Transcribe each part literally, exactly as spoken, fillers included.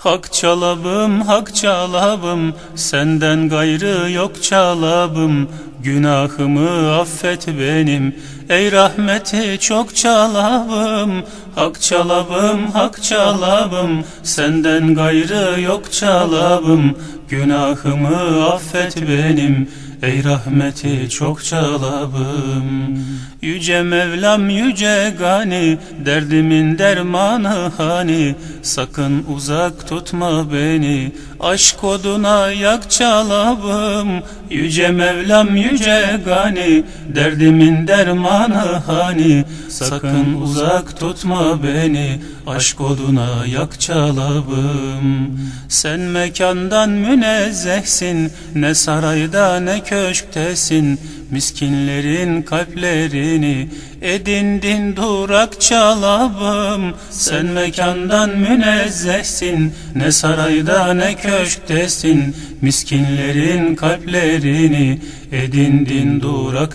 Hak çalabım, hak çalabım, senden gayrı yok çalabım. Günahımı affet benim, ey rahmeti çok çalabım. Hak çalabım, hak çalabım, senden gayrı yok çalabım. Günahımı affet benim, ey rahmeti çok çalabım. Yüce Mevlam yüce gani, derdimin dermanı hani. Sakın uzak tutma beni, aşk oduna yak çalabım. Yüce Mevlam yüce gani, derdimin dermanı hani. Sakın uzak tutma beni, aşk oduna yak çalabım. Sen mekandan münezzehsin, ne sarayda ne köşktesin. Miskinlerin kalplerini edindin durak çalabım. Sen mekandan münezzehsin, ne sarayda ne köşktesin. Miskinlerin kalplerini edindin durak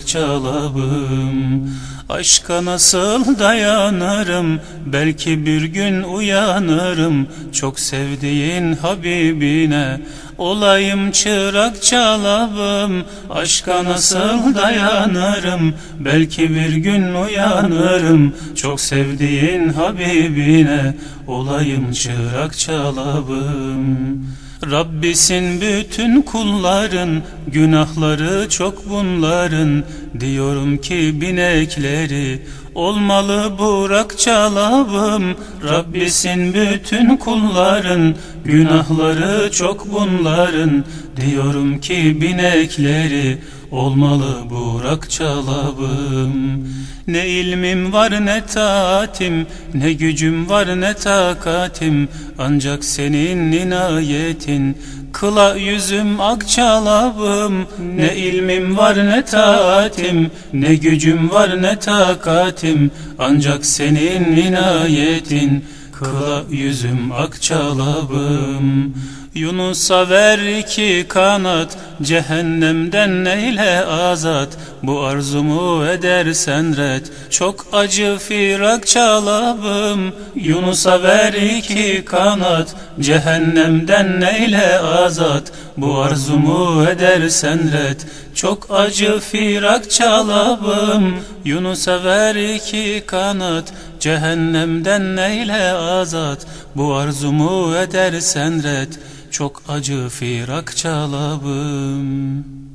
çalabım. Aşka nasıl dayanırım, belki bir gün uyanırım. Çok sevdiğin Habibine olayım çırak çalabım. Aşka nasıl dayanırım, belki bir gün uyanırım. Çok sevdiğin Habibine olayım çırak çalabım. Rabbisin bütün kulların, günahları çok bunların. Diyorum ki binekleri olmalı burak çalabım. Rabbisin bütün kulların, günahları çok bunların. Diyorum ki binekleri olmalı burak çalabım. Ne ilmim var ne taatim, ne gücüm var ne takatim. Ancak senin inayetin kıla yüzüm ak çalabım. Ne ilmim var ne taatim, ne gücüm var ne takatim. Ancak senin inayetin kıla yüzüm ak çalabım. Yunus'a ver iki kanat, cehennemden eyle azat. Bu arzumu edersen red, çok acı firak çalabım. Yunus'a ver iki kanat, cehennemden eyle azat. Bu arzumu edersen red, çok acı firak çalabım. Yunus'a ver iki kanat, cehennemden eyle azat. Bu arzumu edersen red, çok acı firak çalabım.